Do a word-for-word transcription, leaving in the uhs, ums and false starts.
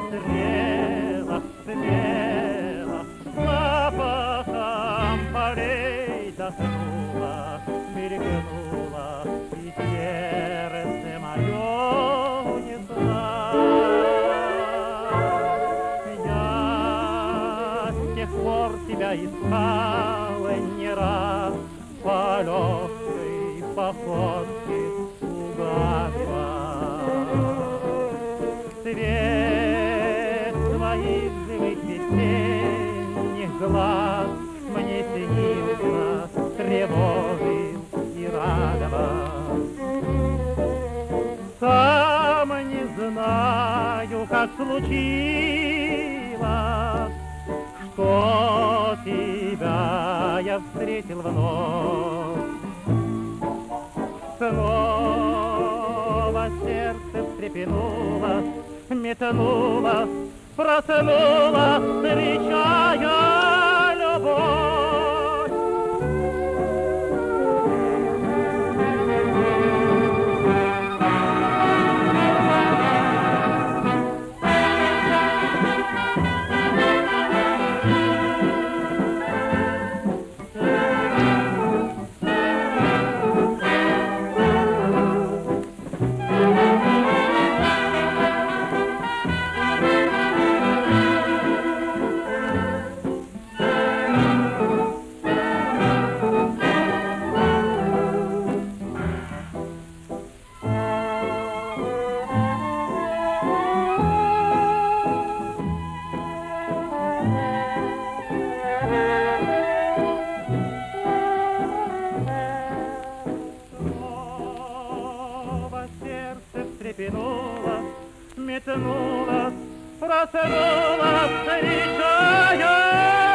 стрела, стрела, запахом полей дохнула, мелькнула, и сердце мое унесла. Я с тех пор тебя искала не раз по легкой походке угадывала. Свет твоих живых весенних глаз мне снился, тревожил и радовал. Сам не знаю, как случилось, что тебя я встретил вновь. Снова сердце встрепенулось, метнулось, проснулось, встречая любовь. Встрепенулась, метнулась, проснулась, встречая